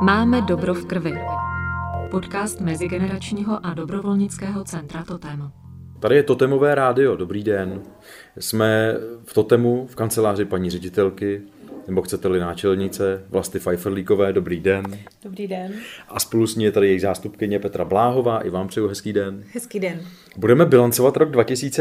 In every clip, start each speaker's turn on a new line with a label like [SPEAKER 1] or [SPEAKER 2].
[SPEAKER 1] Máme dobro v krvi. Podcast mezigeneračního a dobrovolnického centra Totem.
[SPEAKER 2] Tady je Totemové rádio, dobrý den. Jsme v Totemu, v kanceláři paní ředitelky, nebo chcete-li náčelnice, Vlasty Pfeifferlíkové, dobrý den.
[SPEAKER 3] Dobrý den.
[SPEAKER 2] A spolu s ní je tady jejich zástupkyně Petra Bláhová, i vám přeju hezký den.
[SPEAKER 3] Hezký den. Budeme
[SPEAKER 2] bilancovat rok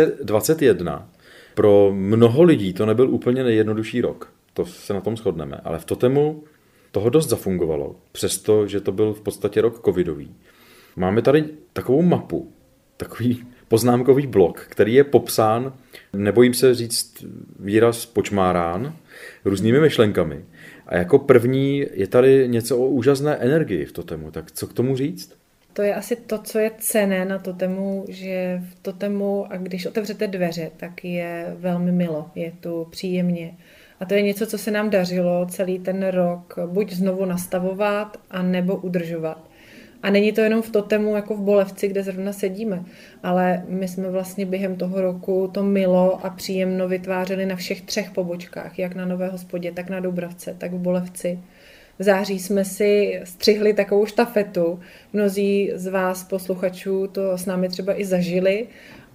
[SPEAKER 2] 2021. Pro mnoho lidí to nebyl úplně nejjednodušší rok, to se na tom shodneme, ale v Totemu toho dost zafungovalo, přestože to byl v podstatě rok covidový. Máme tady takovou mapu, takový poznámkový blok, který je popsán, nebojím se říct výraz počmárán, různými myšlenkami. A jako první je tady něco o úžasné energii v Totemu. Tak co k tomu říct?
[SPEAKER 3] To je asi to, co je cenné na Totemu, že v Totemu, a když otevřete dveře, tak je velmi milo, je tu příjemně. A to je něco, co se nám dařilo celý ten rok buď znovu nastavovat, a nebo udržovat. A není to jenom v Totemu, jako v Bolevci, kde zrovna sedíme, ale my jsme vlastně během toho roku to milo a příjemno vytvářeli na všech 3 pobočkách, jak na Nové Hospodě, tak na Dubravce, tak v Bolevci. V září jsme si střihli takovou štafetu, mnozí z vás posluchačů to s námi třeba i zažili,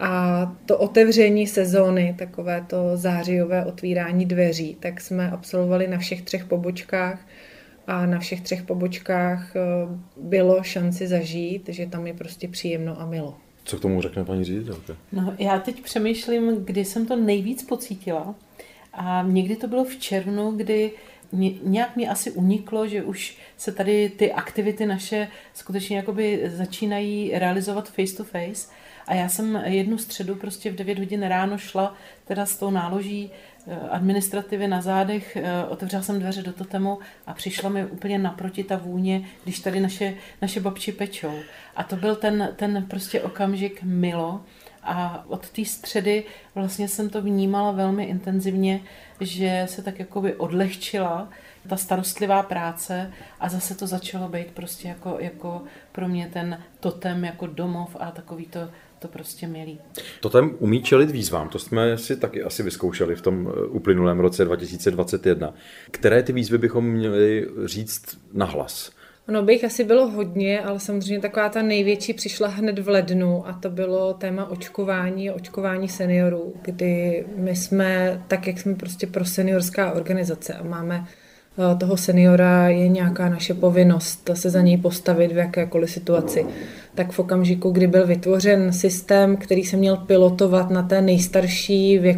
[SPEAKER 3] a to otevření sezóny, takové to zářijové otvírání dveří, tak jsme absolvovali na všech 3 pobočkách a na všech 3 pobočkách bylo šanci zažít, že tam je prostě příjemno a milo.
[SPEAKER 2] Co k tomu řekne paní ředitelka?
[SPEAKER 4] No, já teď přemýšlím, kdy jsem to nejvíc pocítila, a někdy to bylo v červnu, kdy nějak mi asi uniklo, že už se tady ty aktivity naše skutečně jakoby začínají realizovat face to face. A já jsem jednu středu prostě v 9 hodin ráno šla teda s tou náloží administrativy na zádech, otevřela jsem dveře do Totemu a přišla mi úplně naproti ta vůně, když tady naše babči pečou. A to byl ten prostě okamžik milo. A od té středy vlastně jsem to vnímala velmi intenzivně, že se tak jakoby odlehčila ta starostlivá práce a zase to začalo být prostě jako pro mě ten Totem jako domov a takový to prostě milý.
[SPEAKER 2] Totem umí čelit výzvám, to jsme si taky asi vyzkoušeli v tom uplynulém roce 2021. Které ty výzvy bychom měli říct nahlas?
[SPEAKER 3] No, bych asi bylo hodně, ale samozřejmě taková ta největší přišla hned v lednu, a to bylo téma očkování seniorů, kdy my jsme, tak jak jsme prostě pro seniorská organizace a máme toho seniora, je nějaká naše povinnost se za něj postavit v jakékoliv situaci. Tak v okamžiku, kdy byl vytvořen systém, který se měl pilotovat na té nejstarší